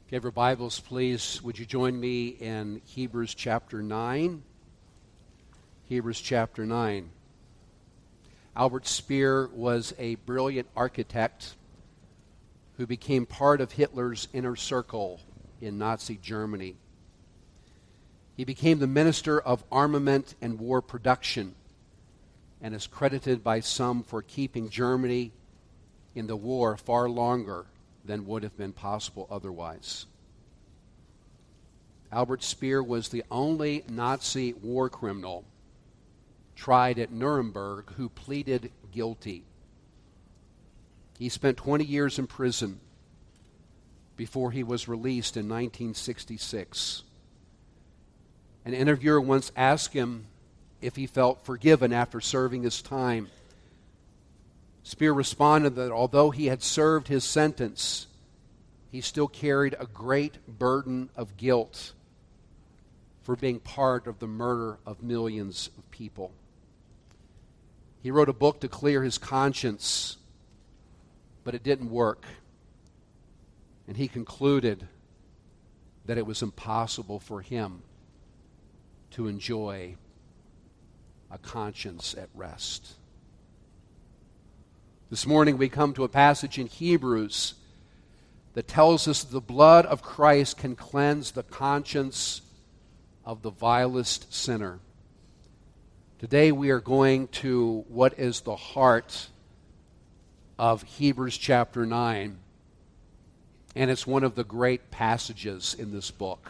If you have your Bibles, please, would you join me in Hebrews chapter 9? Hebrews chapter 9. Albert Speer was a brilliant architect who became part of Hitler's inner circle in Nazi Germany. He became the Minister of Armament and War Production and is credited by some for keeping Germany in the war far longer than would have been possible otherwise. Albert Speer was the only Nazi war criminal tried at Nuremberg who pleaded guilty. He spent 20 years in prison before he was released in 1966. An interviewer once asked him if he felt forgiven after serving his time. Speer responded that although he had served his sentence, he still carried a great burden of guilt for being part of the murder of millions of people. He wrote a book to clear his conscience, but it didn't work. And he concluded that it was impossible for him to enjoy a conscience at rest. This morning we come to a passage in Hebrews that tells us the blood of Christ can cleanse the conscience of the vilest sinner. Today we are going to what is the heart of Hebrews chapter 9, and it's one of the great passages in this book.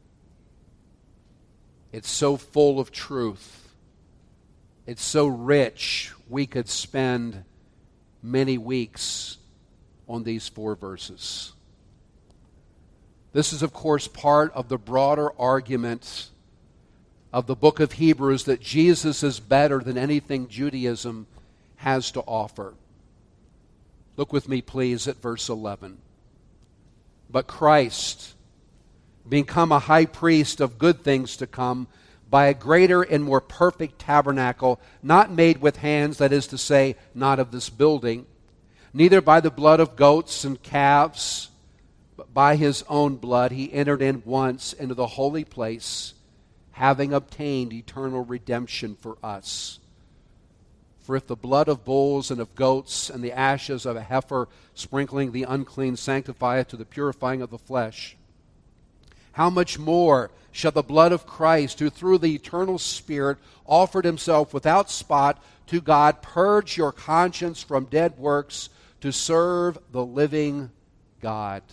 It's so full of truth. It's so rich, we could spend many weeks on these 4 verses. This is, of course, part of the broader argument of the book of Hebrews that Jesus is better than anything Judaism has to offer. Look with me, please, at verse 11. But Christ, become a high priest of good things to come, by a greater and more perfect tabernacle, not made with hands, that is to say, not of this building, neither by the blood of goats and calves, but by his own blood he entered in once into the holy place, having obtained eternal redemption for us. For if the blood of bulls and of goats and the ashes of a heifer sprinkling the unclean sanctifieth to the purifying of the flesh, how much more shall the blood of Christ, who through the eternal Spirit offered himself without spot to God, purge your conscience from dead works to serve the living God?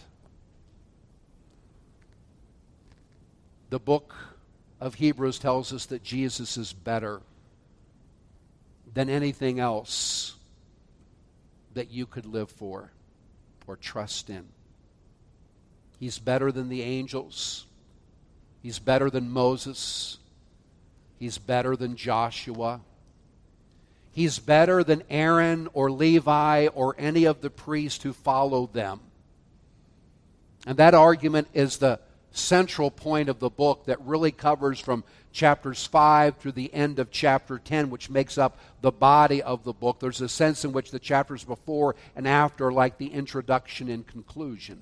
The book of Hebrews tells us that Jesus is better than anything else that you could live for or trust in. He's better than the angels. He's better than Moses. He's better than Joshua. He's better than Aaron or Levi or any of the priests who followed them. And that argument is the central point of the book that really covers from chapters 5 through the end of chapter 10, which makes up the body of the book. There's a sense in which the chapters before and after are like the introduction and conclusion.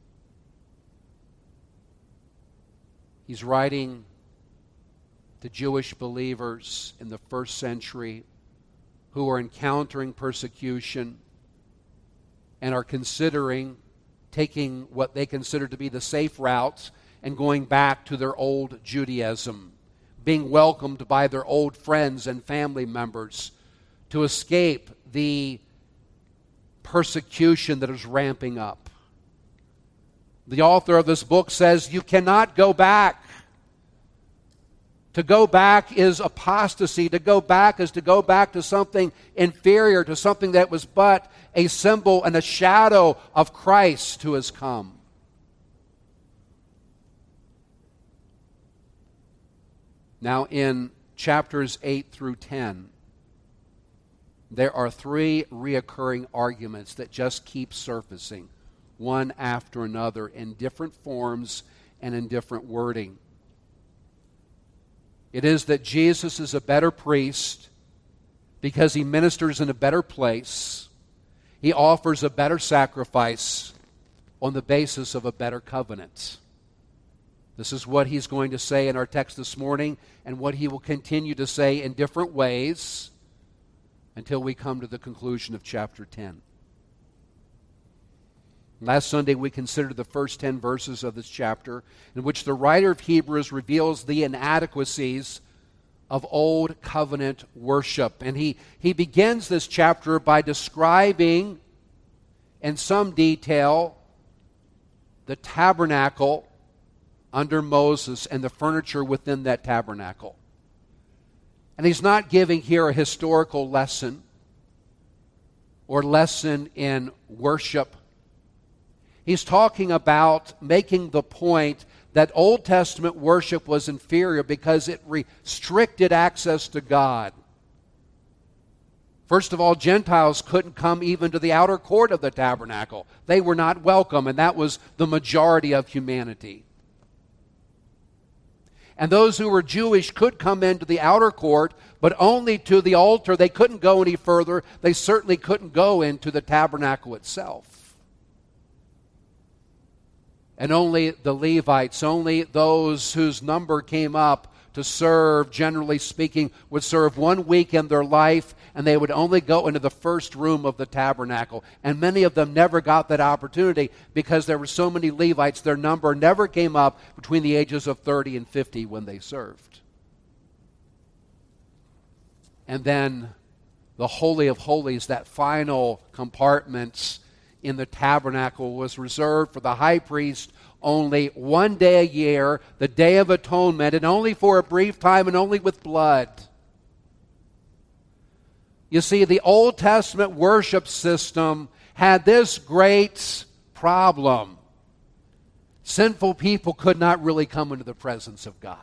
He's writing to Jewish believers in the first century who are encountering persecution and are considering taking what they consider to be the safe route and going back to their old Judaism, being welcomed by their old friends and family members to escape the persecution that is ramping up. The author of this book says you cannot go back. To go back is apostasy. To go back is to go back to something inferior, to something that was but a symbol and a shadow of Christ who has come. Now in chapters 8 through 10, there are 3 reoccurring arguments that just keep surfacing, one after another, in different forms and in different wording. It is that Jesus is a better priest because he ministers in a better place. He offers a better sacrifice. on the basis of a better covenant. This is what he's going to say in our text this morning, and what he will continue to say in different ways until we come to the conclusion of chapter 10. Last Sunday we considered the first 10 verses of this chapter, in which the writer of Hebrews reveals the inadequacies of Old Covenant worship. And he begins this chapter by describing in some detail the tabernacle under Moses and the furniture within that tabernacle. And he's not giving here a historical lesson or lesson in worship. He's talking about making the point that Old Testament worship was inferior because it restricted access to God. First of all, Gentiles couldn't come even to the outer court of the tabernacle. They were not welcome, and that was the majority of humanity. And those who were Jewish could come into the outer court, but only to the altar. They couldn't go any further. They certainly couldn't go into the tabernacle itself. And only the Levites, only those whose number came up to serve, generally speaking, would serve 1 week in their life, and they would only go into the first room of the tabernacle. And many of them never got that opportunity because there were so many Levites, their number never came up between the ages of 30 and 50 when they served. And then the Holy of Holies, that final compartment in the tabernacle, was reserved for the high priest only 1 day a year, the Day of Atonement, and only for a brief time and only with blood. You see, the Old Testament worship system had this great problem. Sinful people could not really come into the presence of God.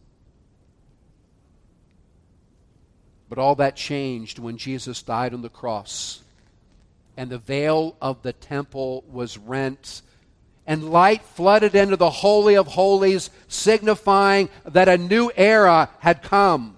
But all that changed when Jesus died on the cross, and the veil of the temple was rent, and light flooded into the Holy of Holies, signifying that a new era had come.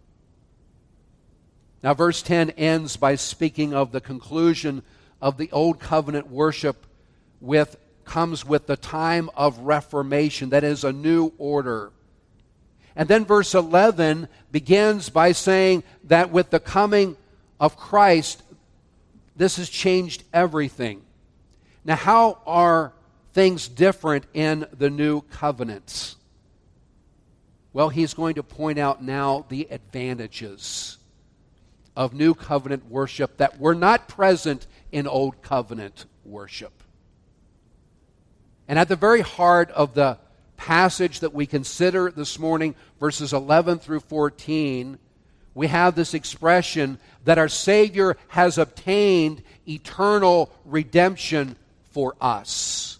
Now, verse 10 ends by speaking of the conclusion of the Old Covenant worship comes with the time of Reformation, that is, a new order. And then verse 11 begins by saying that with the coming of Christ, this has changed everything. Now, how are things different in the new covenants? Well, he's going to point out now the advantages of new covenant worship that were not present in old covenant worship. And at the very heart of the passage that we consider this morning, verses 11 through 14, we have this expression that our Savior has obtained eternal redemption for us.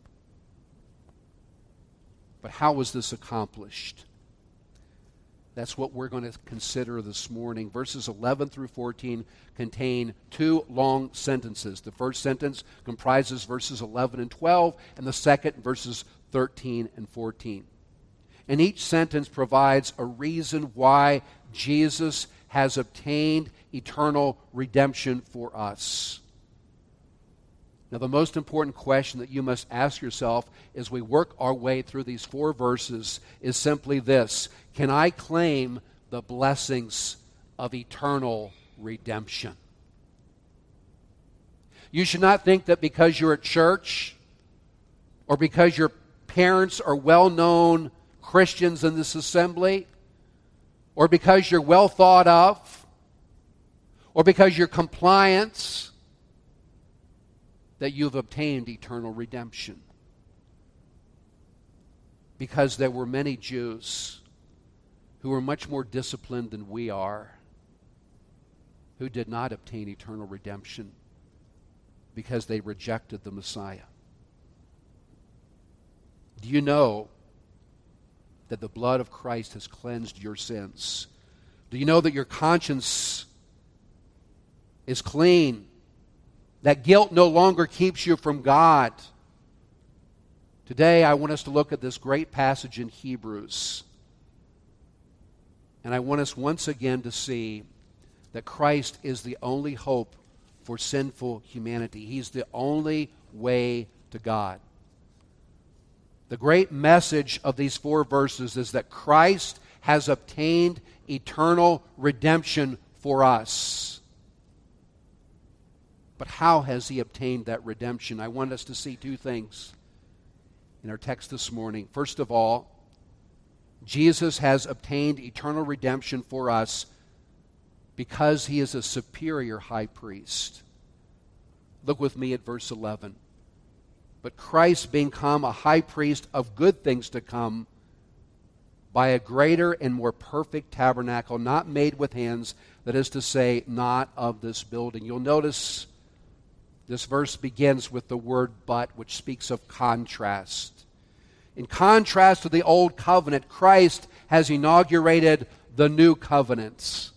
But how was this accomplished? That's what we're going to consider this morning. Verses 11 through 14 contain two long sentences. The first sentence comprises verses 11 and 12, and the second, verses 13 and 14. And each sentence provides a reason why Jesus has obtained eternal redemption for us. Now, the most important question that you must ask yourself as we work our way through these 4 verses is simply this: can I claim the blessings of eternal redemption? You should not think that because you're at church or because your parents are well-known Christians in this assembly, or because you're well thought of, or because you're compliant, that you've obtained eternal redemption. Because there were many Jews who were much more disciplined than we are, who did not obtain eternal redemption because they rejected the Messiah. Do you know that the blood of Christ has cleansed your sins? Do you know that your conscience is clean? That guilt no longer keeps you from God? Today I want us to look at this great passage in Hebrews. And I want us once again to see that Christ is the only hope for sinful humanity. He's the only way to God. The great message of these 4 verses is that Christ has obtained eternal redemption for us. But how has he obtained that redemption? I want us to see 2 things in our text this morning. First of all, Jesus has obtained eternal redemption for us because he is a superior high priest. Look with me at verse 11. But Christ being come a high priest of good things to come, by a greater and more perfect tabernacle, not made with hands, that is to say, not of this building. You'll notice this verse begins with the word but, which speaks of contrast. In contrast to the old covenant, Christ has inaugurated the new covenants.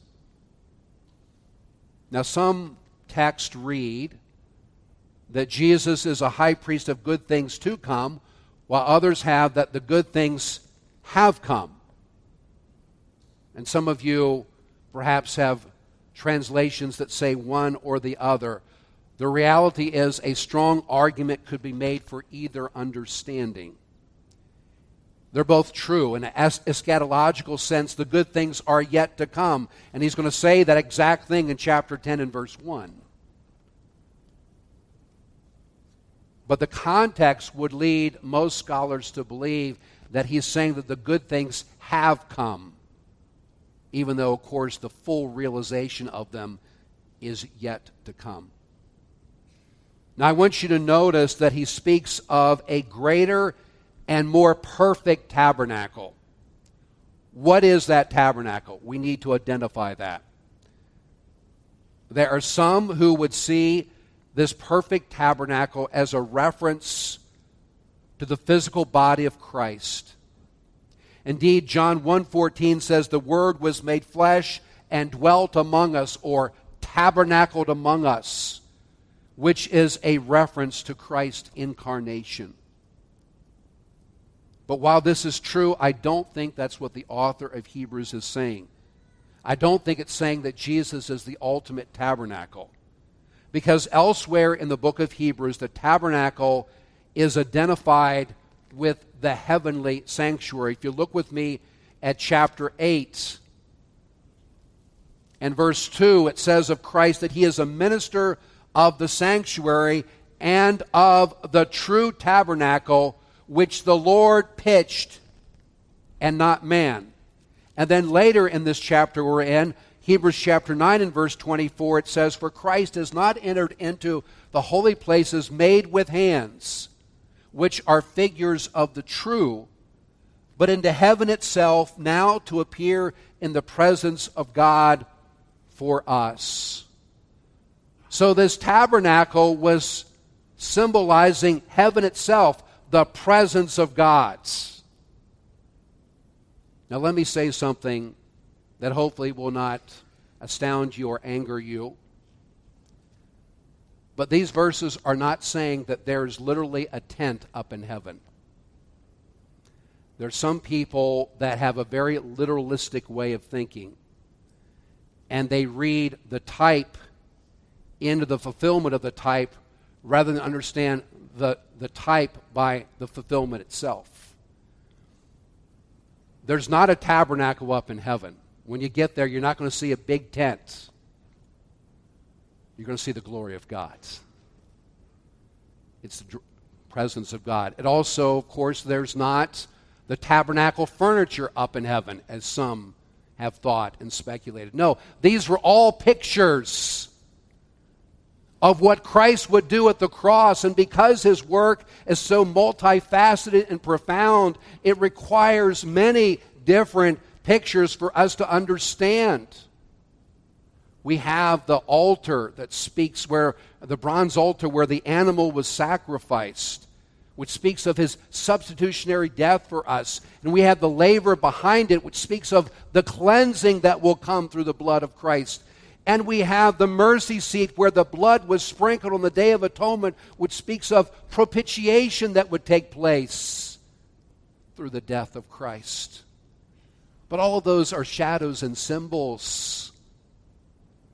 Now, some texts read that Jesus is a high priest of good things to come, while others have that the good things have come. And some of you perhaps have translations that say one or the other. The reality is a strong argument could be made for either understanding. They're both true. In an eschatological sense, the good things are yet to come. And he's going to say that exact thing in chapter 10 and verse 1. But the context would lead most scholars to believe that he's saying that the good things have come, even though, of course, the full realization of them is yet to come. Now, I want you to notice that he speaks of a greater and more perfect tabernacle. What is that tabernacle? We need to identify that. There are some who would see this perfect tabernacle as a reference to the physical body of Christ. Indeed, John 1:14 says, the Word was made flesh and dwelt among us, or tabernacled among us, which is a reference to Christ's incarnation. But while this is true, I don't think that's what the author of Hebrews is saying. I don't think it's saying that Jesus is the ultimate tabernacle. Because elsewhere in the book of Hebrews, the tabernacle is identified with the heavenly sanctuary. If you look with me at chapter 8 and verse 2, it says of Christ that he is a minister of the sanctuary and of the true tabernacle, which the Lord pitched and not man. And then later in this chapter we're in, Hebrews chapter 9 and verse 24, it says, for Christ has not entered into the holy places made with hands, which are figures of the true, but into heaven itself, now to appear in the presence of God for us. So this tabernacle was symbolizing heaven itself, the presence of God. Now let me say something that hopefully will not astound you or anger you. But these verses are not saying that there's literally a tent up in heaven. There's some people that have a very literalistic way of thinking, and they read the type into the fulfillment of the type rather than understand the type by the fulfillment itself. There's not a tabernacle up in heaven. When you get there, you're not going to see a big tent. You're going to see the glory of God. It's the presence of God. It also, of course, there's not the tabernacle furniture up in heaven, as some have thought and speculated. No, these were all pictures of what Christ would do at the cross. And because his work is so multifaceted and profound, it requires many different pictures for us to understand. We have the altar that speaks where the bronze altar where the animal was sacrificed, which speaks of his substitutionary death for us. And we have the laver behind it, which speaks of the cleansing that will come through the blood of Christ. And we have the mercy seat where the blood was sprinkled on the Day of Atonement, which speaks of propitiation that would take place through the death of Christ. But all of those are shadows and symbols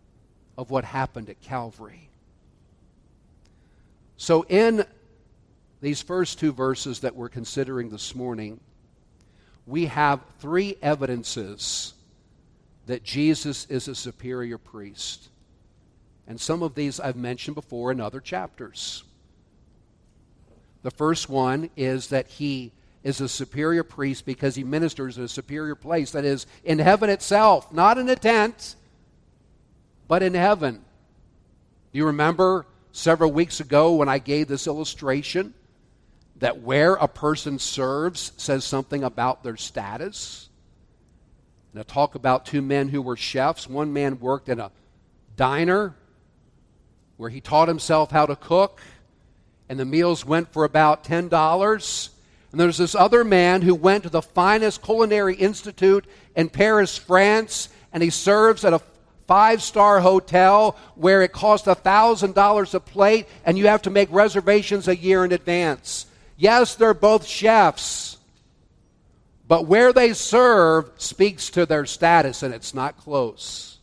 of what happened at Calvary. So in these first two verses that we're considering this morning, we have three evidences that Jesus is a superior priest. And some of these I've mentioned before in other chapters. The first one is that he is a superior priest because he ministers in a superior place, that is, in heaven itself, not in a tent, but in heaven. Do you remember several weeks ago when I gave this illustration that where a person serves says something about their status? And I talk about two men who were chefs. One man worked in a diner where he taught himself how to cook, and the meals went for about $10. And there's this other man who went to the finest culinary institute in Paris, France, and he serves at a 5-star hotel where it costs $1,000 a plate, and you have to make reservations a year in advance. Yes, they're both chefs, but where they serve speaks to their status, and it's not close.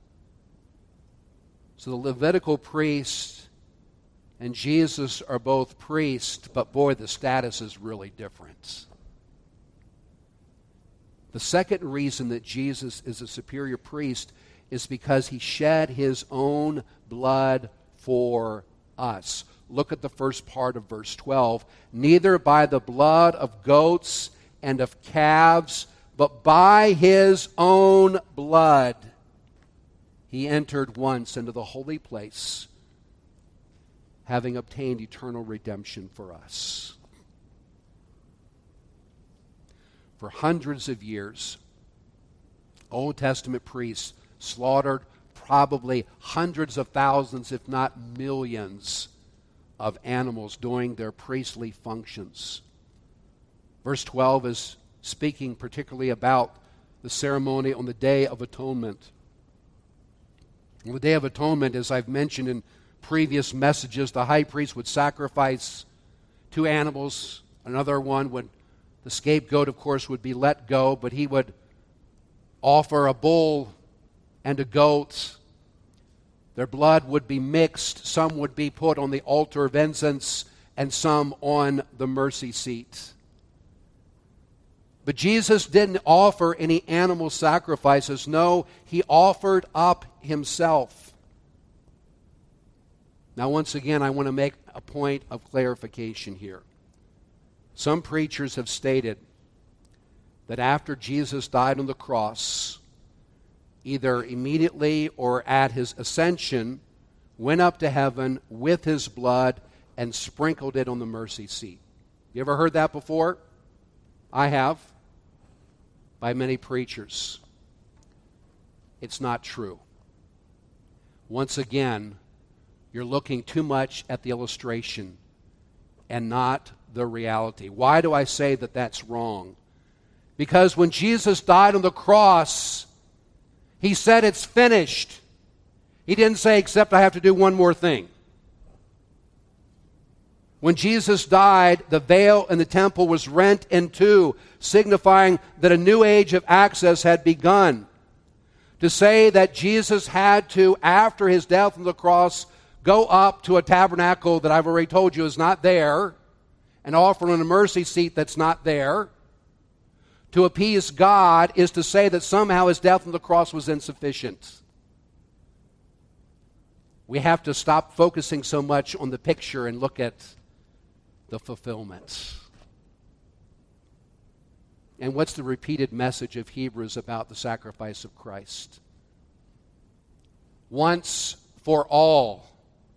So the Levitical priest and Jesus are both priests, but boy, the status is really different. The second reason that Jesus is a superior priest is because he shed his own blood for us. Look at the first part of verse 12. Neither by the blood of goats and of calves, but by his own blood he entered once into the holy place, having obtained eternal redemption for us. For hundreds of years, Old Testament priests slaughtered probably hundreds of thousands, if not millions, of animals during their priestly functions. Verse 12 is speaking particularly about the ceremony on the Day of Atonement. On the Day of Atonement, as I've mentioned in previous messages, the high priest would sacrifice 2 animals. Another one would, the scapegoat, of course, would be let go, but he would offer a bull and a goat. Their blood would be mixed. Some would be put on the altar of incense and some on the mercy seat. But Jesus didn't offer any animal sacrifices. No, he offered up himself. Now, once again, I want to make a point of clarification here. Some preachers have stated that after Jesus died on the cross, either immediately or at his ascension, went up to heaven with his blood and sprinkled it on the mercy seat. You ever heard that before? I have, by many preachers. It's not true. Once again, you're looking too much at the illustration and not the reality. Why do I say that that's wrong? Because when Jesus died on the cross, he said it's finished. He didn't say, except I have to do one more thing. When Jesus died, the veil in the temple was rent in two, signifying that a new age of access had begun. To say that Jesus had to, after his death on the cross, go up to a tabernacle that I've already told you is not there, and offer on a mercy seat that's not there, to appease God, is to say that somehow his death on the cross was insufficient. We have to stop focusing so much on the picture and look at the fulfillment. And what's the repeated message of Hebrews about the sacrifice of Christ? Once for all.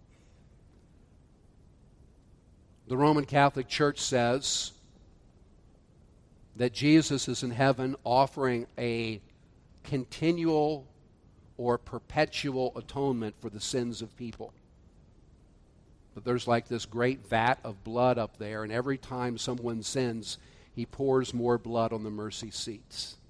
The Roman Catholic Church says that Jesus is in heaven offering a continual or perpetual atonement for the sins of people. But there's like this great vat of blood up there, and every time someone sins, he pours more blood on the mercy seats.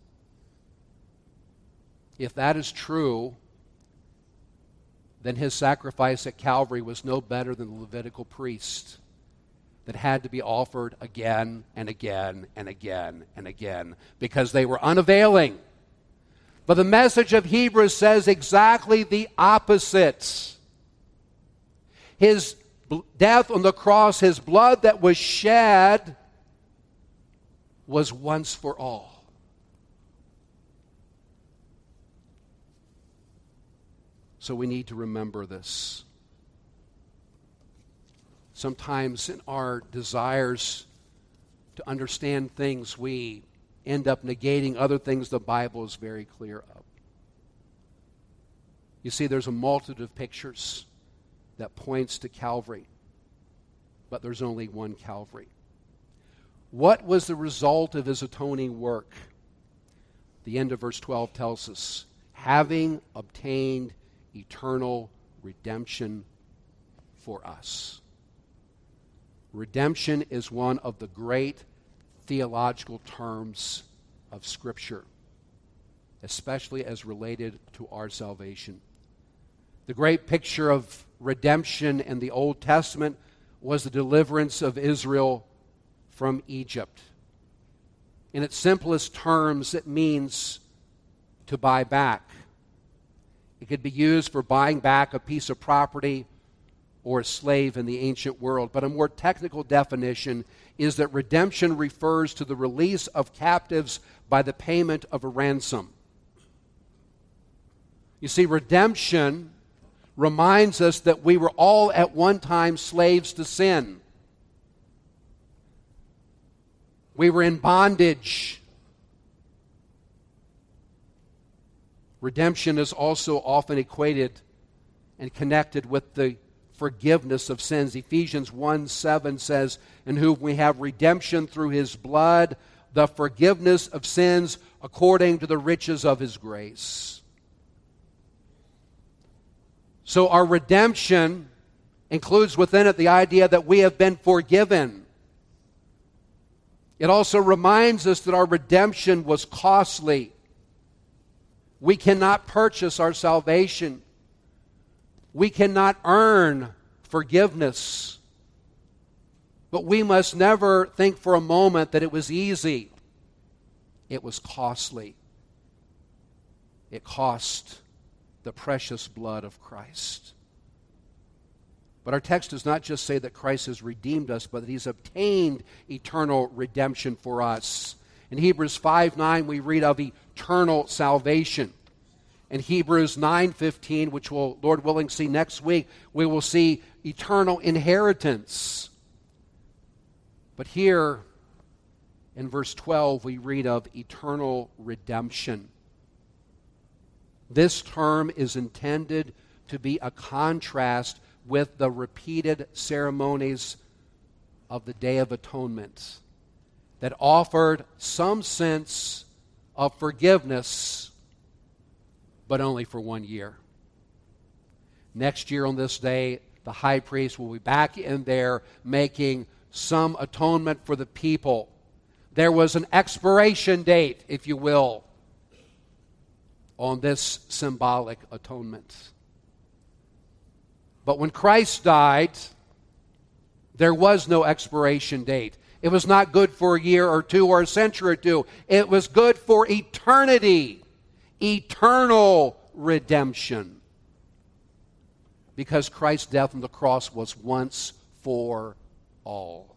If that is true, then his sacrifice at Calvary was no better than the Levitical priest that had to be offered again and again and again and again because they were unavailing. But the message of Hebrews says exactly the opposite. His death on the cross, his blood that was shed, was once for all. So we need to remember this. Sometimes in our desires to understand things, we end up negating other things the Bible is very clear of. You see, there's a multitude of pictures that points to Calvary, but there's only one Calvary. What was the result of his atoning work? The end of verse 12 tells us, having obtained eternal redemption for us. Redemption is one of the great theological terms of Scripture, especially as related to our salvation. The great picture of redemption in the Old Testament was the deliverance of Israel from Egypt. In its simplest terms, it means to buy back. It could be used for buying back a piece of property or a slave in the ancient world. But a more technical definition is that redemption refers to the release of captives by the payment of a ransom. You see, redemption reminds us that we were all at one time slaves to sin. We were in bondage. Redemption is also often equated and connected with the forgiveness of sins. Ephesians 1:7 says, "In whom we have redemption through his blood, the forgiveness of sins according to the riches of his grace." So our redemption includes within it the idea that we have been forgiven. It also reminds us that our redemption was costly. We cannot purchase our salvation. We cannot earn forgiveness. But we must never think for a moment that it was easy. It was costly. It cost the precious blood of Christ. But our text does not just say that Christ has redeemed us, but that he's obtained eternal redemption for us. In Hebrews 5:9, we read of eternal salvation. In Hebrews 9:15, which we'll, Lord willing, see next week, we will see eternal inheritance. But here, in verse 12, we read of eternal redemption. This term is intended to be a contrast with the repeated ceremonies of the Day of Atonement that offered some sense of forgiveness, but only for 1 year. Next year on this day, the high priest will be back in there making some atonement for the people. There was an expiration date, if you will, on this symbolic atonement. But when Christ died, there was no expiration date. It was not good for a year or two or a century or two. It was good for eternity, eternal redemption. Because Christ's death on the cross was once for all.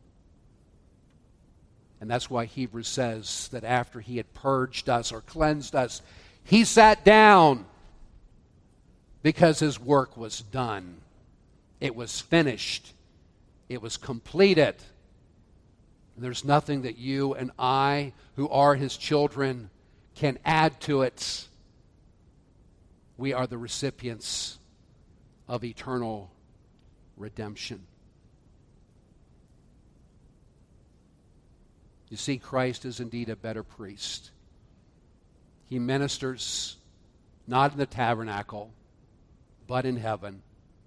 And that's why Hebrews says that after he had purged us or cleansed us, he sat down because his work was done. It was finished. It was completed. And there's nothing that you and I, who are his children, can add to it. We are the recipients of eternal redemption. You see, Christ is indeed a better priest. He ministers not in the tabernacle, but in heaven.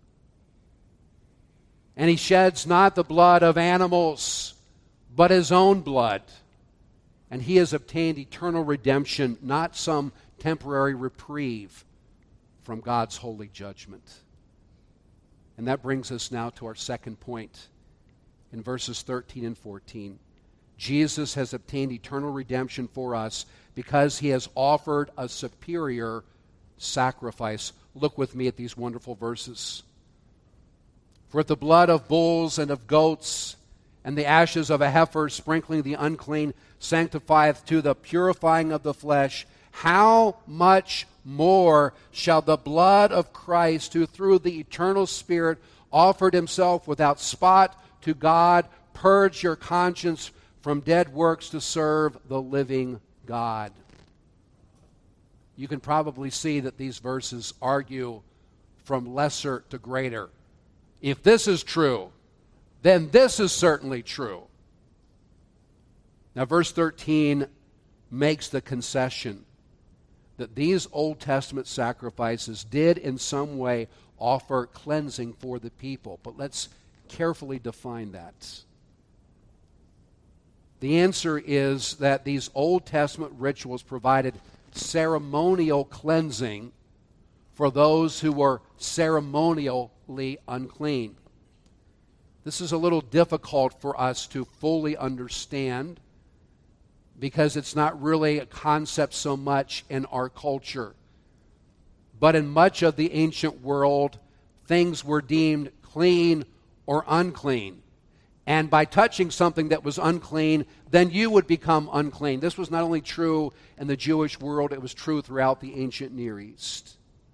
And he sheds not the blood of animals, but his own blood. And he has obtained eternal redemption, not some temporary reprieve from God's holy judgment. And that brings us now to our second point in verses 13 and 14. Jesus has obtained eternal redemption for us because he has offered a superior sacrifice. Look with me at these wonderful verses. For if the blood of bulls and of goats and the ashes of a heifer sprinkling the unclean sanctifieth to the purifying of the flesh, how much more shall the blood of Christ, who through the eternal Spirit offered himself without spot to God, purge your conscience from dead works to serve the living God? You can probably see that these verses argue from lesser to greater. If this is true, then this is certainly true. Now, verse 13 makes the concession that these Old Testament sacrifices did in some way offer cleansing for the people. But let's carefully define that. The answer is that these Old Testament rituals provided ceremonial cleansing for those who were ceremonially unclean. This is a little difficult for us to fully understand because it's not really a concept so much in our culture. But in much of the ancient world, things were deemed clean or unclean. And by touching something that was unclean, then you would become unclean. This was not only true in the Jewish world, it was true throughout the ancient Near East.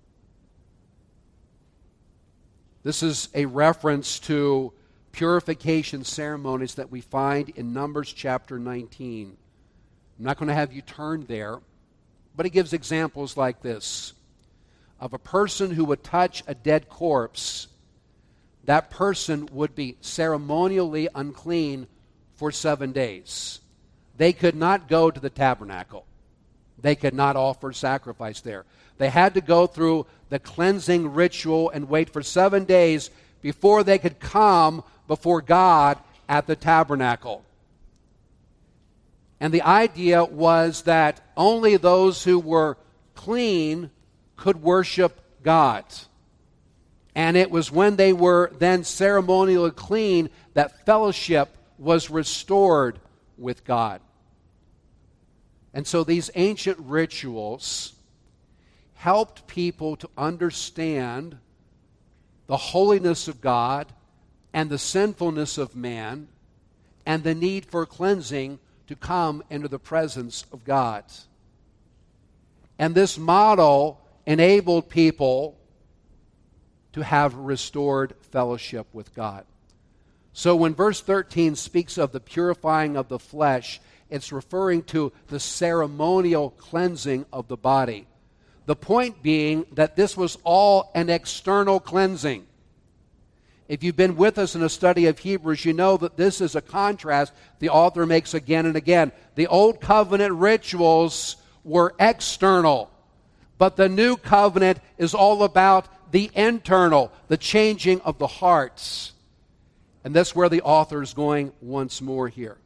This is a reference to purification ceremonies that we find in Numbers chapter 19. I'm not going to have you turn there, but it gives examples like this. Of a person who would touch a dead corpse, that person would be ceremonially unclean for 7 days. They could not go to the tabernacle. They could not offer sacrifice there. They had to go through the cleansing ritual and wait for 7 days before they could come before God at the tabernacle. And the idea was that only those who were clean could worship God. And it was when they were then ceremonially clean that fellowship was restored with God. And so these ancient rituals helped people to understand the holiness of God and the sinfulness of man and the need for cleansing to come into the presence of God. And this model enabled people to have restored fellowship with God. So when verse 13 speaks of the purifying of the flesh, it's referring to the ceremonial cleansing of the body. The point being that this was all an external cleansing. If you've been with us in a study of Hebrews, you know that this is a contrast the author makes again and again. The old covenant rituals were external, but the new covenant is all about the internal, the changing of the hearts. And that's where the author is going once more here.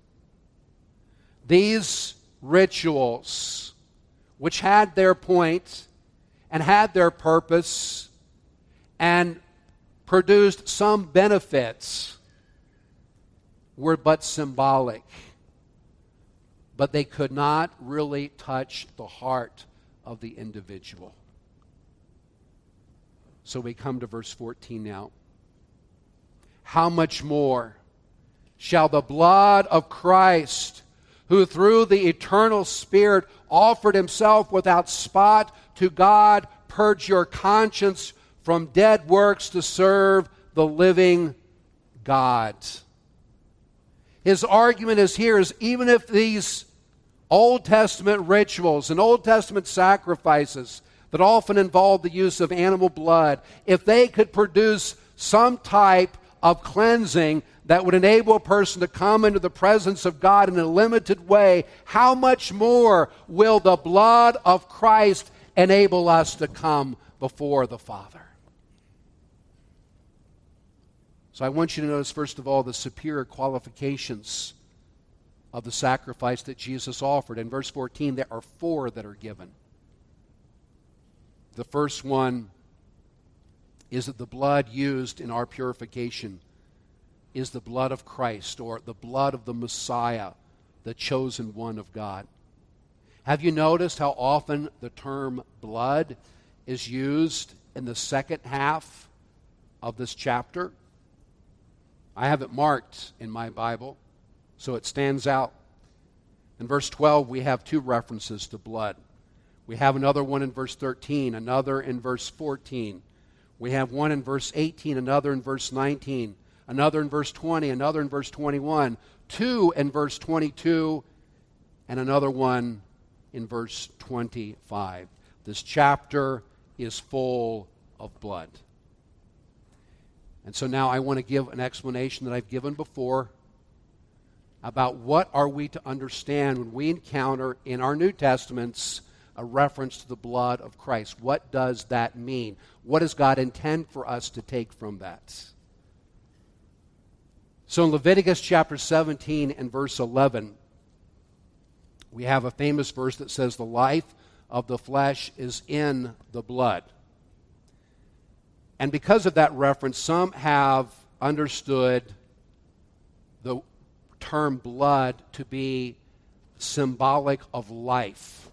These rituals, which had their point and had their purpose and produced some benefits, were but symbolic. But they could not really touch the heart of the individual. So we come to verse 14 now. How much more shall the blood of Christ, who through the eternal Spirit offered himself without spot to God, purge your conscience from dead works to serve the living God? His argument is here is even if these Old Testament rituals and Old Testament sacrifices that often involved the use of animal blood, if they could produce some type of cleansing that would enable a person to come into the presence of God in a limited way, how much more will the blood of Christ enable us to come before the Father? So I want you to notice, first of all, the superior qualifications of the sacrifice that Jesus offered. In verse 14, there are 4 that are given. The first one is that the blood used in our purification is the blood of Christ, or the blood of the Messiah, the chosen one of God. Have you noticed how often the term blood is used in the second half of this chapter? I have it marked in my Bible, so it stands out. In verse 12, we have two references to blood. We have another one in verse 13, another in verse 14. We have one in verse 18, another in verse 19, another in verse 20, another in verse 21, two in verse 22, and another one in verse 25. This chapter is full of blood. And so now I want to give an explanation that I've given before about what are we to understand when we encounter in our New Testaments a reference to the blood of Christ. What does that mean? What does God intend for us to take from that? So in Leviticus chapter 17 and verse 11, we have a famous verse that says, "The life of the flesh is in the blood." And because of that reference, some have understood the term blood to be symbolic of life.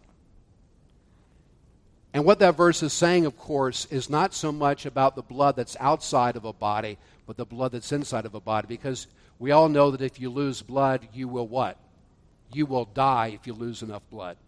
And what that verse is saying, of course, is not so much about the blood that's outside of a body, but the blood that's inside of a body. Because we all know that if you lose blood, you will what? You will die if you lose enough blood.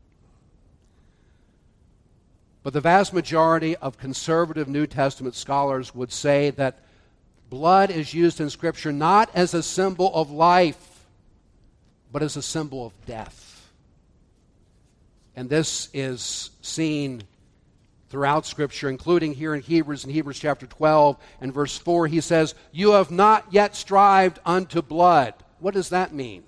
But the vast majority of conservative New Testament scholars would say that blood is used in Scripture not as a symbol of life, but as a symbol of death. And this is seen throughout Scripture, including here in Hebrews chapter 12 and verse 4. He says, "You have not yet strived unto blood." What does that mean?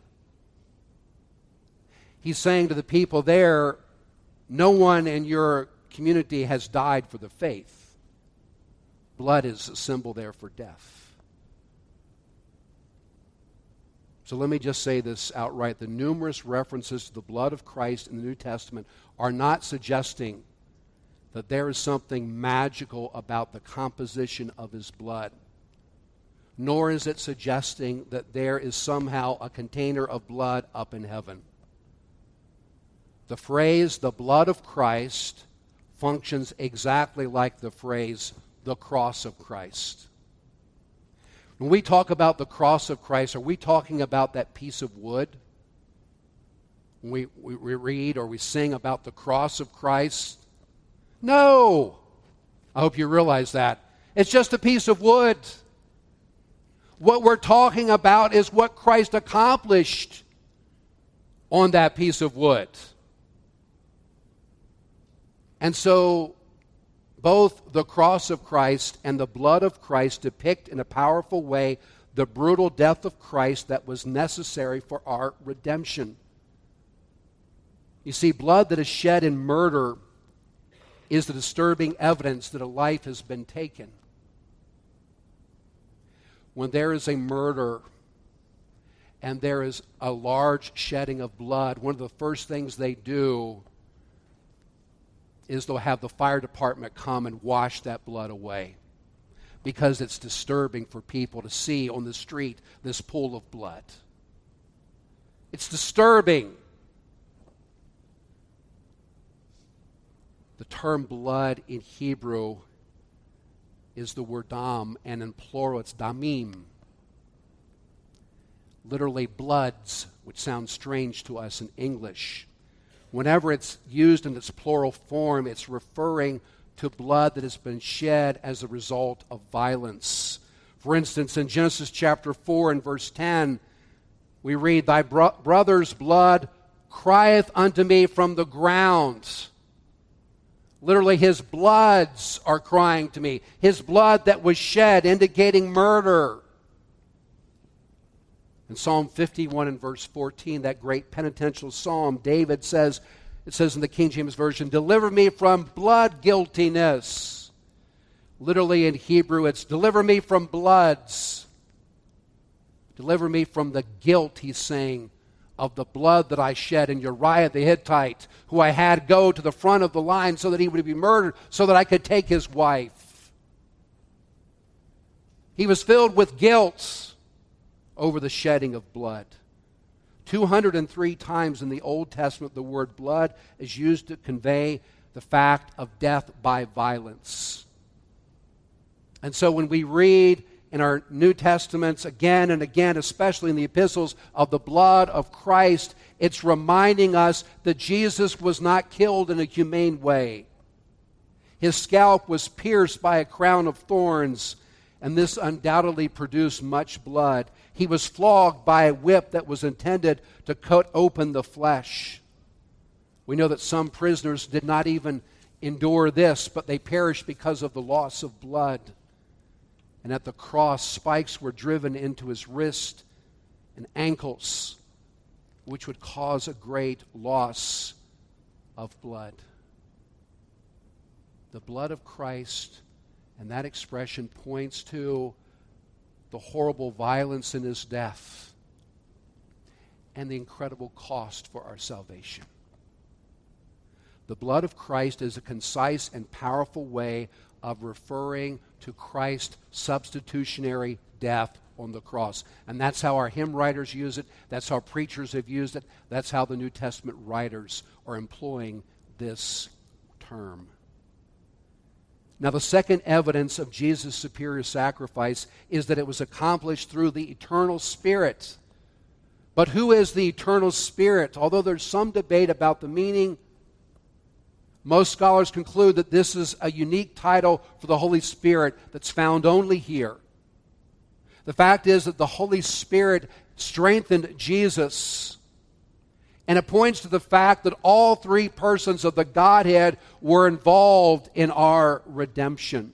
He's saying to the people there, no one in your community has died for the faith. Blood is a symbol there for death. So let me just say this outright. The numerous references to the blood of Christ in the New Testament are not suggesting that there is something magical about the composition of his blood, nor is it suggesting that there is somehow a container of blood up in heaven. The phrase, "the blood of Christ," functions exactly like the phrase, "the cross of Christ." When we talk about the cross of Christ, are we talking about that piece of wood? When we read or we sing about the cross of Christ? No! I hope you realize that. It's just a piece of wood. What we're talking about is what Christ accomplished on that piece of wood. And so, both the cross of Christ and the blood of Christ depict in a powerful way the brutal death of Christ that was necessary for our redemption. You see, blood that is shed in murder is the disturbing evidence that a life has been taken. When there is a murder and there is a large shedding of blood, one of the first things they do is they'll have the fire department come and wash that blood away, because it's disturbing for people to see on the street this pool of blood. It's disturbing. The term blood in Hebrew is the word dam, and in plural it's damim. Literally bloods, which sounds strange to us in English. Whenever it's used in its plural form, it's referring to blood that has been shed as a result of violence. For instance, in Genesis chapter 4 and verse 10, we read, "Thy brother's blood crieth unto me from the ground." Literally, his bloods are crying to me. His blood that was shed, indicating murder. In Psalm 51 and verse 14, that great penitential psalm, David says, it says in the King James Version, "Deliver me from blood guiltiness." Literally in Hebrew, it's "deliver me from bloods." Deliver me from the guilt, he's saying, of the blood that I shed in Uriah the Hittite, who I had go to the front of the line so that he would be murdered, so that I could take his wife. He was filled with guilt over the shedding of blood. 203 times in the Old Testament, the word blood is used to convey the fact of death by violence. And so when we read in our New Testaments again and again, especially in the epistles, of the blood of Christ, it's reminding us that Jesus was not killed in a humane way. His scalp was pierced by a crown of thorns, and this undoubtedly produced much blood. He was flogged by a whip that was intended to cut open the flesh. We know that some prisoners did not even endure this, but they perished because of the loss of blood. And at the cross, spikes were driven into his wrist and ankles, which would cause a great loss of blood. The blood of Christ, and that expression points to the horrible violence in his death and the incredible cost for our salvation. The blood of Christ is a concise and powerful way of referring to Christ's substitutionary death on the cross. And that's how our hymn writers use it. That's how preachers have used it. That's how the New Testament writers are employing this term. Now, the second evidence of Jesus' superior sacrifice is that it was accomplished through the eternal Spirit. But who is the eternal Spirit? Although there's some debate about the meaning, most scholars conclude that this is a unique title for the Holy Spirit that's found only here. The fact is that the Holy Spirit strengthened Jesus, and it points to the fact that all three persons of the Godhead were involved in our redemption.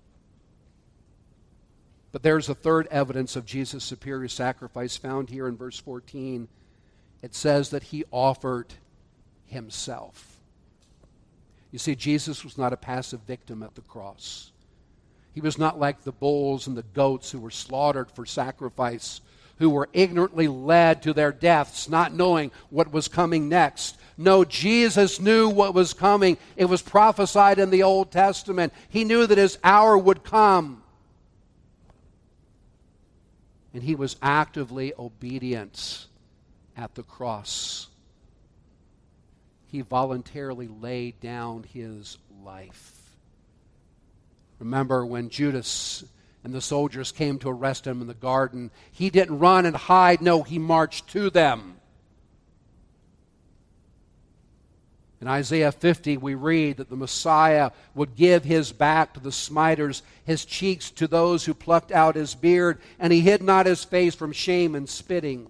But there's a third evidence of Jesus' superior sacrifice found here in verse 14. It says that he offered himself. You see, Jesus was not a passive victim at the cross. He was not like the bulls and the goats who were slaughtered for sacrifice, who were ignorantly led to their deaths, not knowing what was coming next. No, Jesus knew what was coming. It was prophesied in the Old Testament. He knew that his hour would come. And he was actively obedient at the cross. He voluntarily laid down his life. Remember when Judas and the soldiers came to arrest him in the garden, he didn't run and hide. No, he marched to them. In Isaiah 50, we read that the Messiah would give his back to the smiters, his cheeks to those who plucked out his beard, and he hid not his face from shame and spitting.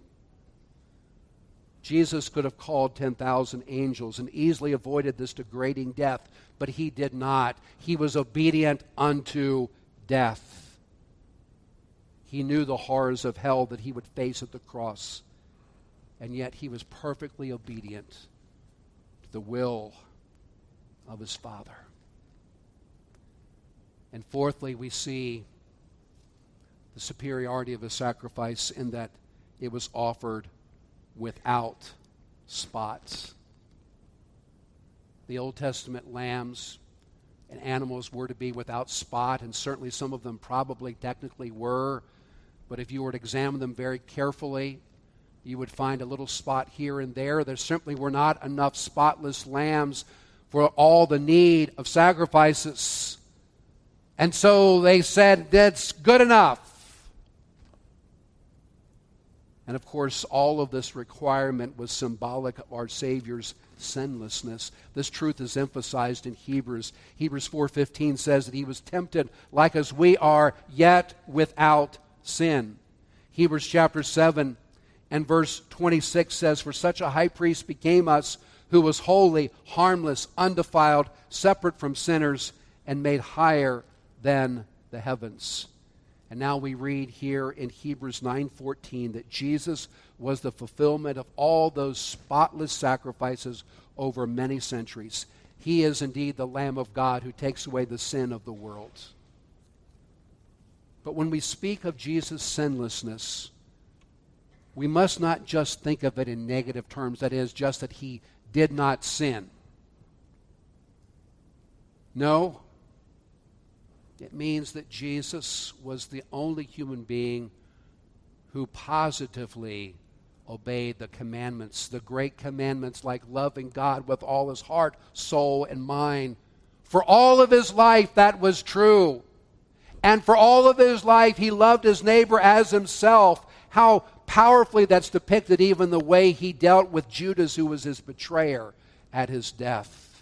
Jesus could have called 10,000 angels and easily avoided this degrading death, but he did not. He was obedient unto death. He knew the horrors of hell that he would face at the cross, and yet he was perfectly obedient to the will of his Father. And fourthly, we see the superiority of his sacrifice in that it was offered without spots. The Old Testament lambs and animals were to be without spot, and certainly some of them probably technically were, but if you were to examine them very carefully, you would find a little spot here and there. There simply were not enough spotless lambs for all the need of sacrifices. And so they said, that's good enough. And of course, all of this requirement was symbolic of our Savior's sinlessness. This truth is emphasized in Hebrews. Hebrews 4:15 says that he was tempted like as we are, yet without sin. Hebrews chapter 7 and verse 26 says, for such a high priest became us, who was holy, harmless, undefiled, separate from sinners, and made higher than the heavens. And now we read here in Hebrews 9:14 that Jesus was the fulfillment of all those spotless sacrifices over many centuries. He is indeed the Lamb of God who takes away the sin of the world. But when we speak of Jesus' sinlessness, we must not just think of it in negative terms, that is, just that he did not sin. No. It means that Jesus was the only human being who positively obeyed the commandments, the great commandments like loving God with all his heart, soul, and mind. For all of his life, that was true. And for all of his life, he loved his neighbor as himself. How powerfully that's depicted even the way he dealt with Judas, who was his betrayer, at his death.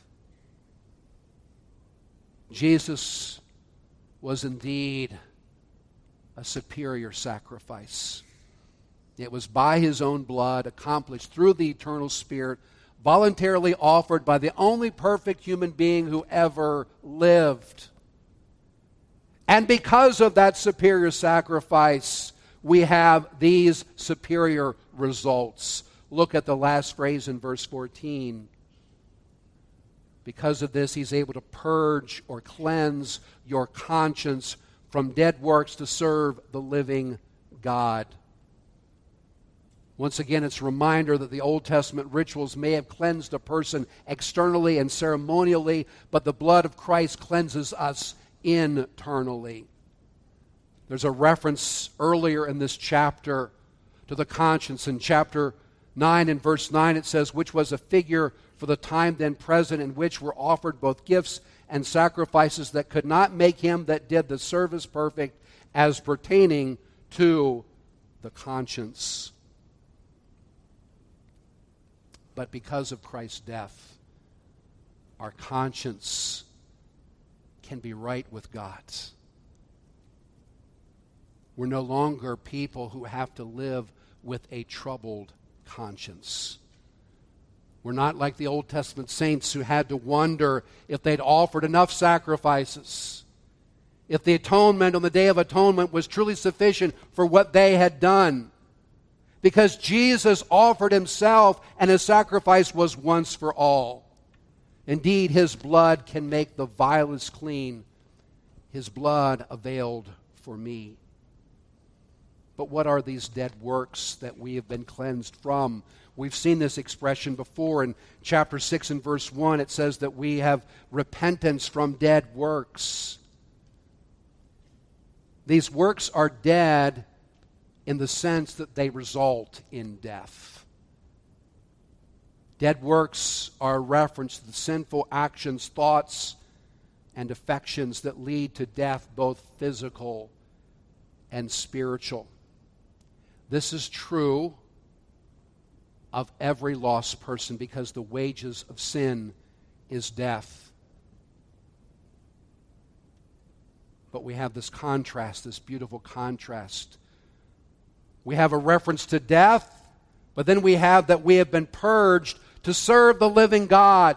Jesus was indeed a superior sacrifice. It was by his own blood, accomplished through the eternal Spirit, voluntarily offered by the only perfect human being who ever lived. And because of that superior sacrifice, we have these superior results. Look at the last phrase in verse 14. Because of this, he's able to purge or cleanse your conscience from dead works to serve the living God. Once again, it's a reminder that the Old Testament rituals may have cleansed a person externally and ceremonially, but the blood of Christ cleanses us internally. There's a reference earlier in this chapter to the conscience. In chapter 9 and verse 9 it says, which was a figure for the time then present, in which were offered both gifts and sacrifices that could not make him that did the service perfect, as pertaining to the conscience. But because of Christ's death, our conscience can be right with God. We're no longer people who have to live with a troubled conscience. We're not like the Old Testament saints who had to wonder if they'd offered enough sacrifices, if the atonement on the Day of Atonement was truly sufficient for what they had done. Because Jesus offered himself, and his sacrifice was once for all. Indeed, his blood can make the vilest clean. His blood availed for me. But what are these dead works that we have been cleansed from? We've seen this expression before. In chapter 6 and verse 1, it says that we have repentance from dead works. These works are dead in the sense that they result in death. Dead works are a reference to the sinful actions, thoughts, and affections that lead to death, both physical and spiritual. This is true of every lost person, because the wages of sin is death. But we have this contrast, this beautiful contrast. We have a reference to death, but then we have that we have been purged to serve the living God.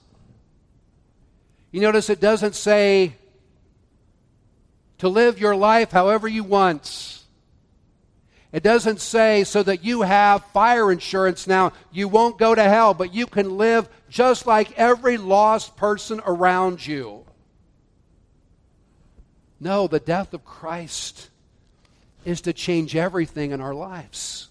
You notice it doesn't say to live your life however you want. It doesn't say so that you have fire insurance now, you won't go to hell, but you can live just like every lost person around you. No, the death of Christ is to change everything in our lives.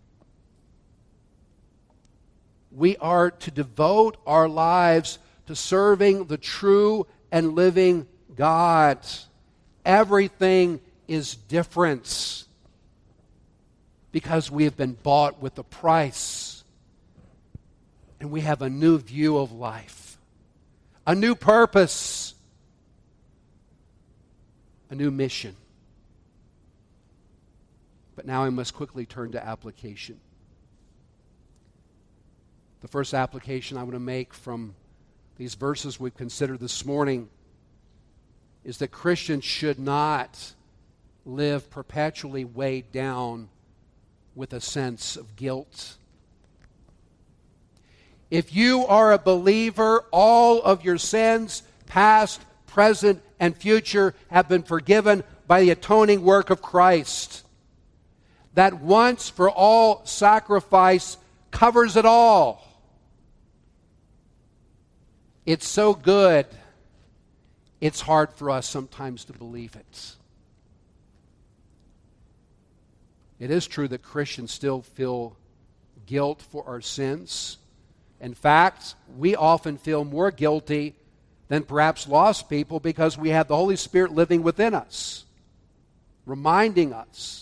We are to devote our lives to serving the true and living God. Everything is different because we have been bought with a price. And we have a new view of life, a new purpose, a new mission. But now I must quickly turn to application. The first application I want to make from these verses we've considered this morning is that Christians should not live perpetually weighed down with a sense of guilt. If you are a believer, all of your sins, past, present, and future, have been forgiven by the atoning work of Christ. That once for all sacrifice covers it all. It's so good, it's hard for us sometimes to believe it. It is true that Christians still feel guilt for our sins. In fact, we often feel more guilty than perhaps lost people because we have the Holy Spirit living within us, reminding us.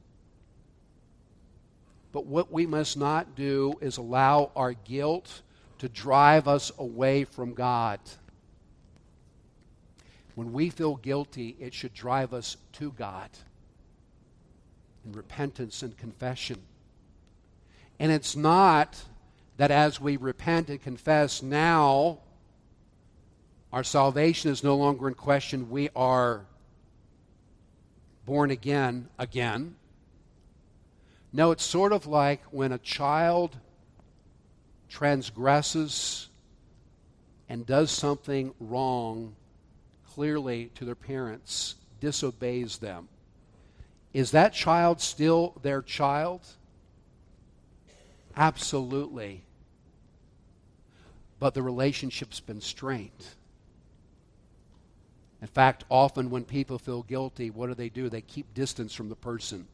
But what we must not do is allow our guilt to drive us away from God. When we feel guilty, it should drive us to God in repentance and confession. And it's not that as we repent and confess now, our salvation is no longer in question. We are born again. No, it's sort of like when a child transgresses and does something wrong clearly to their parents, disobeys them. Is that child still their child? Absolutely. But the relationship's been strained. In fact, often when people feel guilty, what do? They keep distance from the person.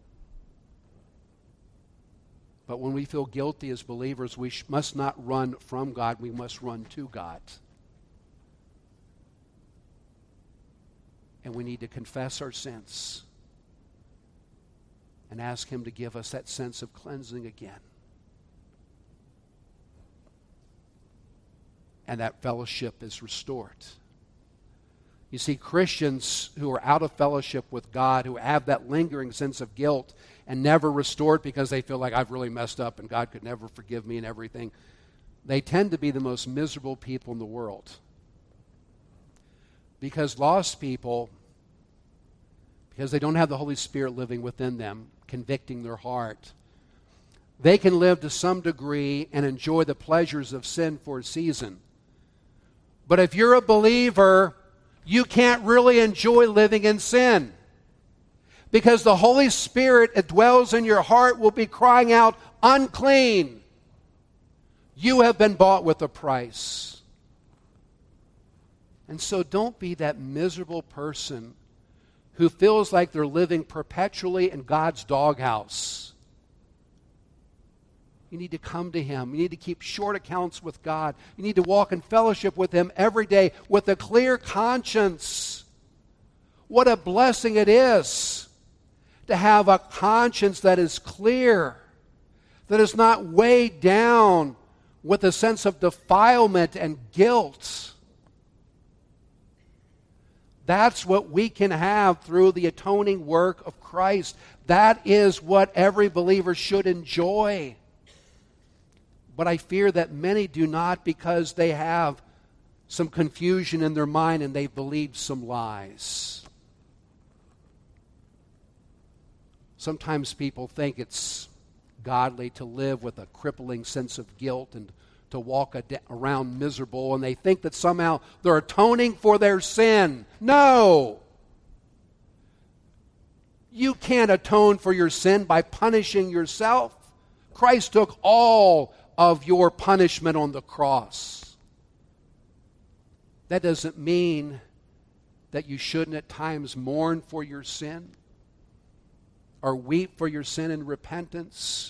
But when we feel guilty as believers, we must not run from God, we must run to God. And we need to confess our sins and ask Him to give us that sense of cleansing again. And that fellowship is restored. You see, Christians who are out of fellowship with God, who have that lingering sense of guilt and never restored because they feel like I've really messed up and God could never forgive me and everything, they tend to be the most miserable people in the world. Because lost people, because they don't have the Holy Spirit living within them, convicting their heart, they can live to some degree and enjoy the pleasures of sin for a season. But if you're a believer, you can't really enjoy living in sin. Because the Holy Spirit that dwells in your heart will be crying out, unclean. You have been bought with a price. And so don't be that miserable person who feels like they're living perpetually in God's doghouse. You need to come to Him. You need to keep short accounts with God. You need to walk in fellowship with Him every day with a clear conscience. What a blessing it is to have a conscience that is clear, that is not weighed down with a sense of defilement and guilt. That's what we can have through the atoning work of Christ. That is what every believer should enjoy. But I fear that many do not because they have some confusion in their mind and they've believed some lies. Sometimes people think it's godly to live with a crippling sense of guilt and to walk around miserable, and they think that somehow they're atoning for their sin. No! You can't atone for your sin by punishing yourself. Christ took all of your punishment on the cross. That doesn't mean that you shouldn't at times mourn for your sin or weep for your sin in repentance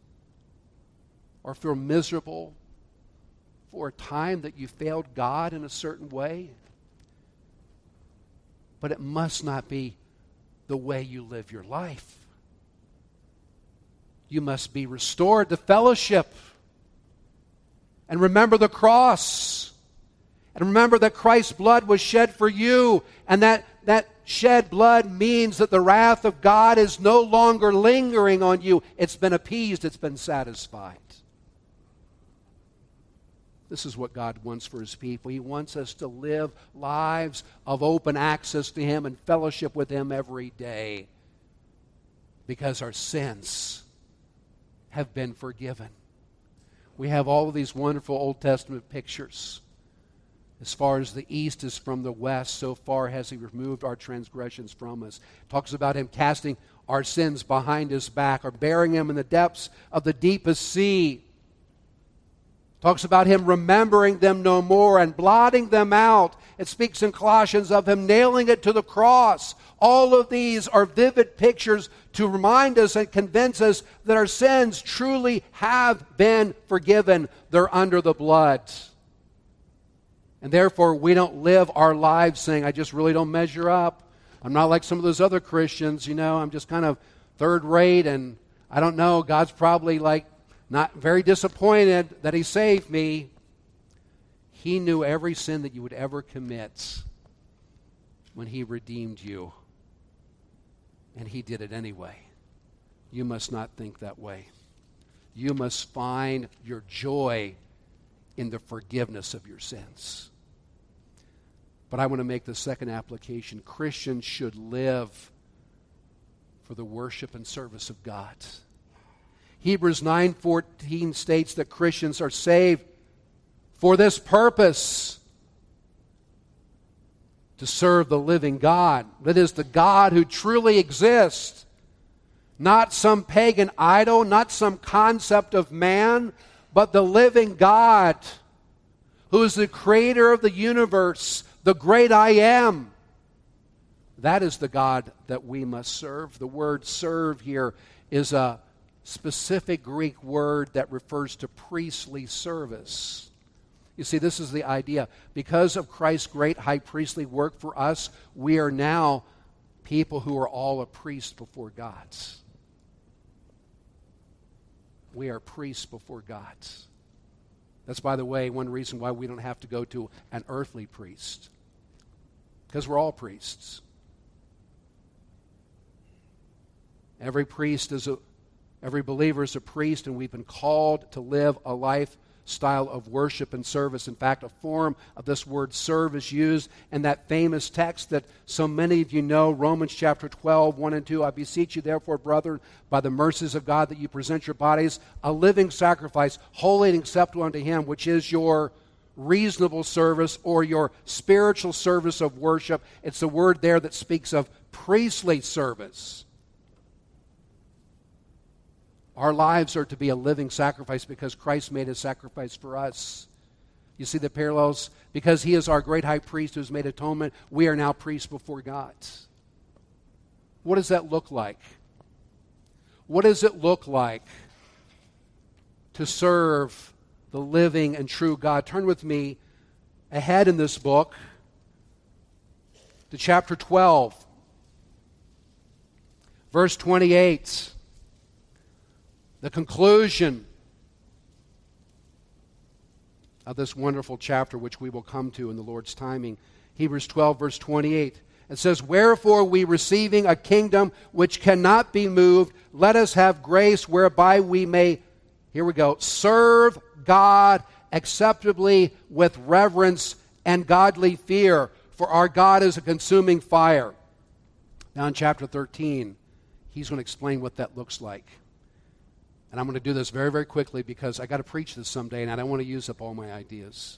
or feel miserable for a time that you failed God in a certain way. But it must not be the way you live your life. You must be restored to fellowship. And remember the cross. And remember that Christ's blood was shed for you. And that shed blood means that the wrath of God is no longer lingering on you. It's been appeased. It's been satisfied. This is what God wants for His people. He wants us to live lives of open access to Him and fellowship with Him every day. Because our sins have been forgiven. We have all of these wonderful Old Testament pictures. As far as the east is from the west, so far has He removed our transgressions from us. It talks about Him casting our sins behind His back or burying them in the depths of the deepest sea. Talks about Him remembering them no more and blotting them out. It speaks in Colossians of Him nailing it to the cross. All of these are vivid pictures to remind us and convince us that our sins truly have been forgiven. They're under the blood. And therefore, we don't live our lives saying, I just really don't measure up. I'm not like some of those other Christians, I'm just kind of third rate and I don't know, God's probably not very disappointed that He saved me. He knew every sin that you would ever commit. when He redeemed you, and He did it anyway. You must not think that way. You must find your joy in the forgiveness of your sins. But I want to make the second application. Christians should live for the worship and service of God. Hebrews 9:14 states that Christians are saved for this purpose, to serve the living God. That is, the God who truly exists. Not some pagan idol, not some concept of man, but the living God who is the creator of the universe, the great I am. That is the God that we must serve. The word serve here is a specific Greek word that refers to priestly service. You see, this is the idea. Because of Christ's great high priestly work for us, we are now people who are all a priest before God. We are priests before God. That's, by the way, one reason why we don't have to go to an earthly priest. Because we're all priests. Every believer is a priest, and we've been called to live a lifestyle of worship and service. In fact, a form of this word serve is used in that famous text that so many of you know, Romans chapter 12, 1 and 2. I beseech you, therefore, brethren, by the mercies of God, that you present your bodies a living sacrifice, holy and acceptable unto Him, which is your reasonable service or your spiritual service of worship. It's the word there that speaks of priestly service. Our lives are to be a living sacrifice because Christ made a sacrifice for us. You see the parallels? Because He is our great high priest who has made atonement, we are now priests before God. What does that look like? What does it look like to serve the living and true God? Turn with me ahead in this book to chapter 12, verse 28. The conclusion of this wonderful chapter, which we will come to in the Lord's timing. Hebrews 12, verse 28. It says, wherefore we receiving a kingdom which cannot be moved, let us have grace whereby we may, here we go, serve God acceptably with reverence and godly fear, for our God is a consuming fire. Now in chapter 13, he's going to explain what that looks like. And I'm going to do this very, very quickly because I got to preach this someday and I don't want to use up all my ideas.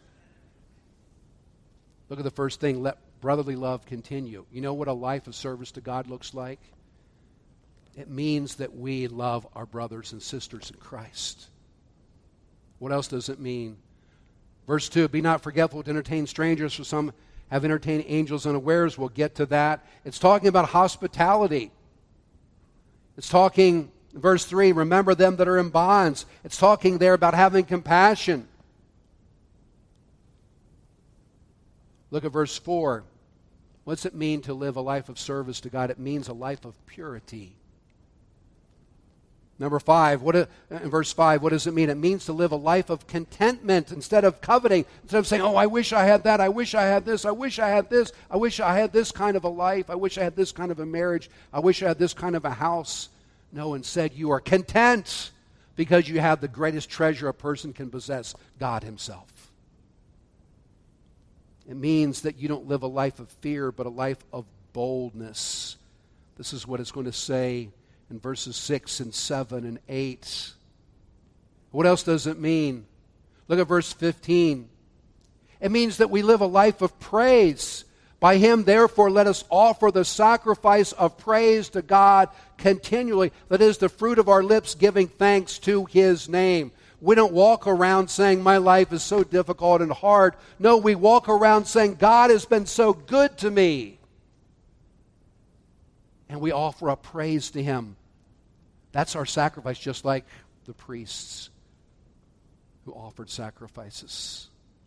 Look at the first thing, let brotherly love continue. You know what a life of service to God looks like? It means that we love our brothers and sisters in Christ. What else does it mean? Verse 2, be not forgetful to entertain strangers, for some have entertained angels unawares. We'll get to that. It's talking about hospitality. It's talking... Verse 3, remember them that are in bonds. It's talking there about having compassion. Look at verse 4. What's it mean to live a life of service to God? It means a life of purity. Number 5, in verse 5, what does it mean? It means to live a life of contentment instead of coveting. Instead of saying, oh, I wish I had that. I wish I had this. I wish I had this. I wish I had this kind of a life. I wish I had this kind of a marriage. I wish I had this kind of a house. No, instead you are content because you have the greatest treasure a person can possess, God Himself. It means that you don't live a life of fear, but a life of boldness. This is what it's going to say in verses 6 and 7 and 8. What else does it mean? Look at verse 15. It means that we live a life of praise. By Him, therefore, let us offer the sacrifice of praise to God continually. That is the fruit of our lips giving thanks to His name. We don't walk around saying, my life is so difficult and hard. No, we walk around saying, God has been so good to me. And we offer up praise to Him. That's our sacrifice, just like the priests who offered sacrifices.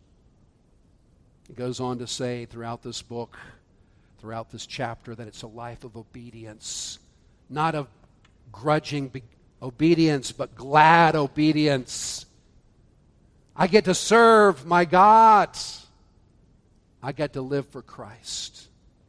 It goes on to say throughout this book, throughout this chapter, that it's a life of obedience. Not of grudging obedience, but glad obedience. I get to serve my God. I get to live for Christ.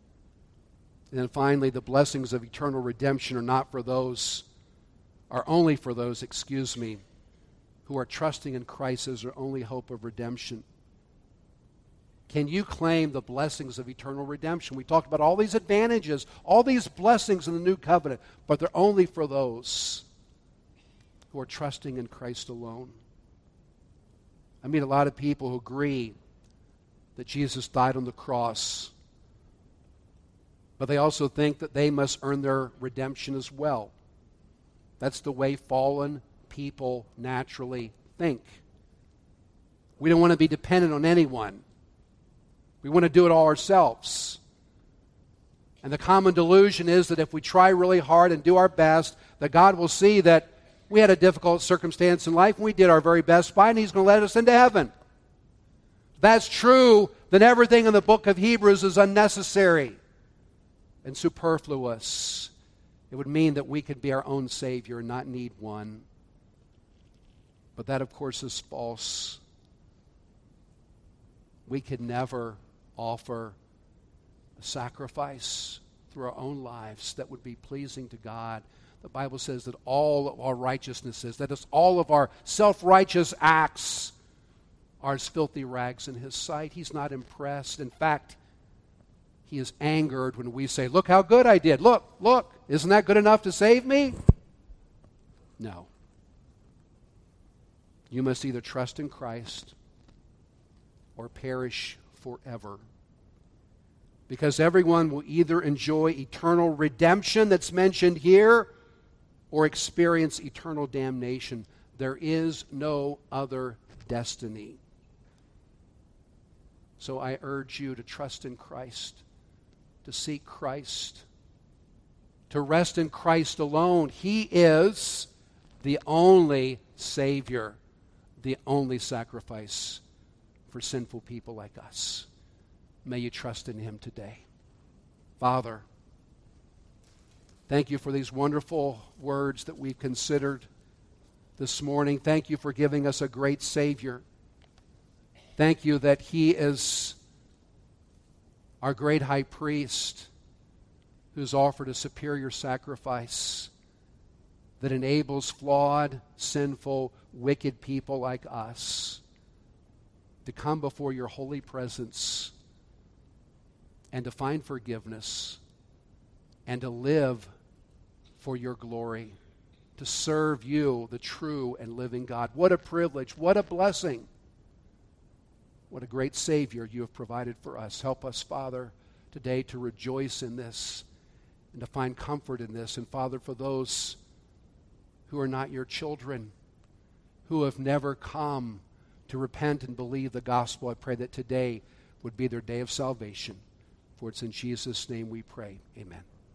And then finally, the blessings of eternal redemption are only for those, who are trusting in Christ as their only hope of redemption. Can you claim the blessings of eternal redemption? We talked about all these advantages, all these blessings in the new covenant, but they're only for those who are trusting in Christ alone. I meet a lot of people who agree that Jesus died on the cross, but they also think that they must earn their redemption as well. That's the way fallen people naturally think. We don't want to be dependent on anyone. We want to do it all ourselves. And the common delusion is that if we try really hard and do our best, that God will see that we had a difficult circumstance in life and we did our very best by it, and He's going to let us into heaven. If that's true, then everything in the book of Hebrews is unnecessary and superfluous. It would mean that we could be our own Savior and not need one. But that, of course, is false. We could never offer a sacrifice through our own lives that would be pleasing to God. The Bible says that all of our righteousnesses, that is, all of our self-righteous acts are as filthy rags in His sight. He's not impressed. In fact, He is angered when we say, look how good I did. Look, isn't that good enough to save me? No. You must either trust in Christ or perish forever. Because everyone will either enjoy eternal redemption that's mentioned here or experience eternal damnation. There is no other destiny. So I urge you to trust in Christ, to seek Christ, to rest in Christ alone. He is the only Savior, the only sacrifice for sinful people like us. May you trust in Him today. Father, thank you for these wonderful words that we've considered this morning. Thank you for giving us a great Savior. Thank you that He is our great high priest who's offered a superior sacrifice that enables flawed, sinful, wicked people like us to come before your holy presence and to find forgiveness and to live for your glory, to serve you, the true and living God. What a privilege, what a blessing. What a great Savior you have provided for us. Help us, Father, today to rejoice in this and to find comfort in this. And Father, for those who are not your children, who have never come to repent and believe the gospel, I pray that today would be their day of salvation. For it's in Jesus' name we pray. Amen.